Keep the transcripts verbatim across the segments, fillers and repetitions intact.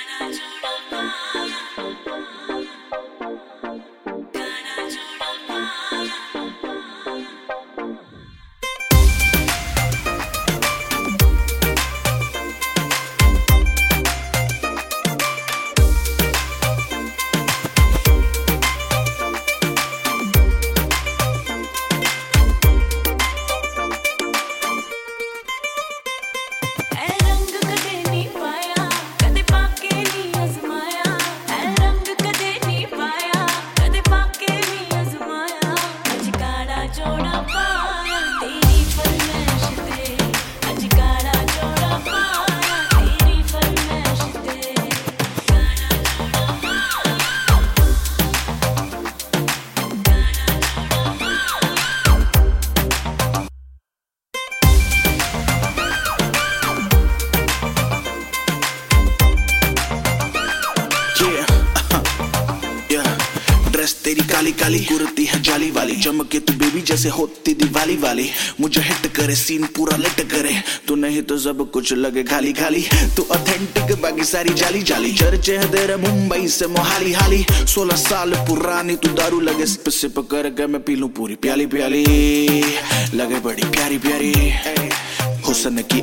तेरी काली काली कुर्ती है जाली वाली, चमके तू बेबी जैसे होती दिवाली वाली। मुझे हिट करे सीन पूरा लिट करे, तू नहीं तो सब कुछ लगे खाली खाली। तू ऑथेंटिक बाकी सारी जाली जाली, चर्चे है तेरे मुंबई से मोहाली हाली। सोलह साल पुरानी तू दारू लगे सिप सिप करके मैं पी लूं पूरी प्याली प्याली। लगे बड़ी प्यारी प्यारी हुस्न की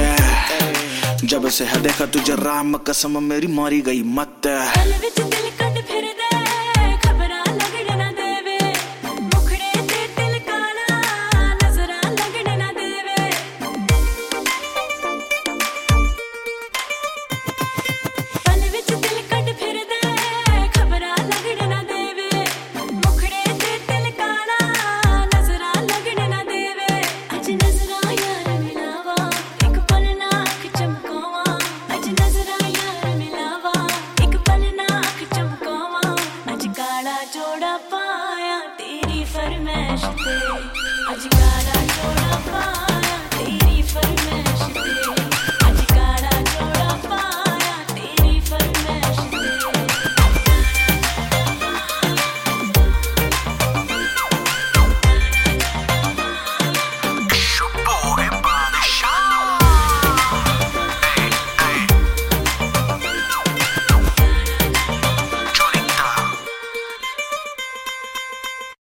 अत, जब से है देखा तुझे राम कसम मेरी मारी गई मत। जोड़ा पाया तेरी फरमाइश पे, आज